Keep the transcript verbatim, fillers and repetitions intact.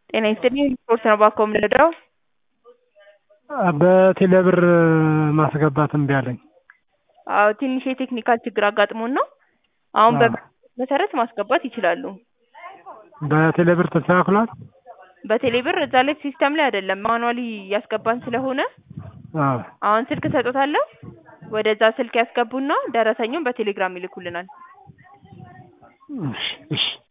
ጤና ይስጥልኝ ሪፖርት ነው ባክዎ የምንረዳው? በቴሌብር ማስገባት እምቢ አለኝ። አዎ ትንሽ የቴክኒካል ችግር አጋጥሞን ነው። አሁን በመረጡት መሰረት ማስገባት ይችላሉ። በቴሌብር ተስተካክሏል? በቴሌብር እዛ ላይ ሲስተም ላይ አይደለም ማኑዋሊ እያስገባን ስለሆነ አዎ አሁን ስልክ እሰጥዎታለሁ ወደዛ ስልክ ያስገቡና ደረሰኙን በቴሌግራም ይልኩልናል። እሺ እሺ